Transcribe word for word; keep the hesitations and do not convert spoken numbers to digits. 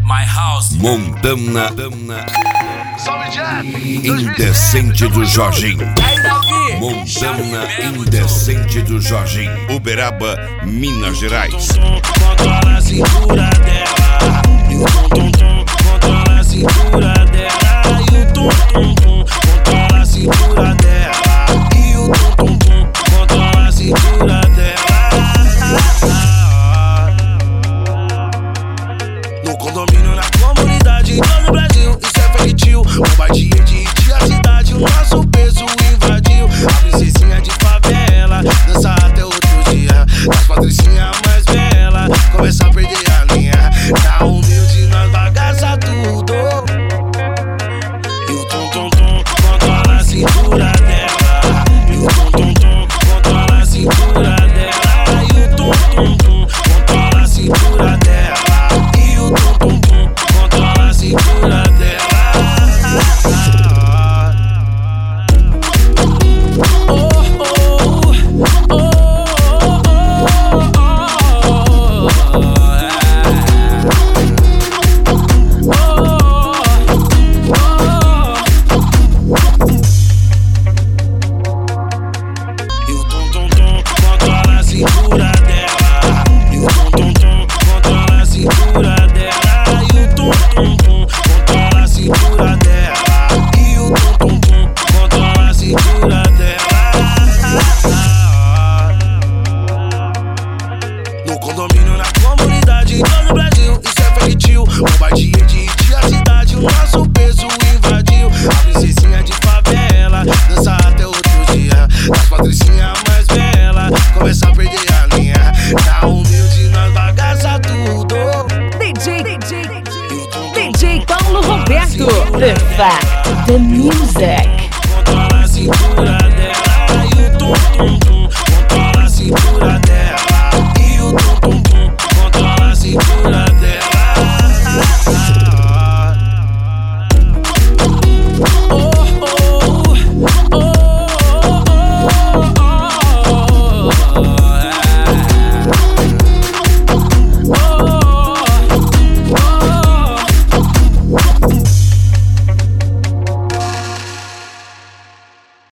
My House, Montana, Indecente do Jorginho. Montana Indecente do Jorginho. Uberaba, Minas Gerais. Controla a cintura dela. E o tum tum tum. Controla a cintura dela. E o tum tum tum. Controla a cintura dela. E o tum tum tum. Controla a cintura dela. No condomínio, na comunidade, em todo o Brasil, isso é feitio. Bombardeia de dia a cidade, o nosso peso invadiu. A princesinha de favela dança até outro dia. As patricinhas mais bela começa a perder a linha. Na humilde nós bagaça tudo. E o tum tum tum controla a cintura dela. E o tum tum tum controla a cintura dela. E o tum tum tum controla a cintura dela. E o tum tum tum controla a cintura dela. No condomínio, na comunidade, em todo o Brasil, isso é feitio. Bombardeia de dia a cidade, o nosso peso invadiu. A princesinha de favela dança até outro dia. As patricinhas mais bela começa a perder a linha. Na humilde nós bagaça tudo. D J, D J, D J Paulo Roberto. The Fact, the Music. Controla a cintura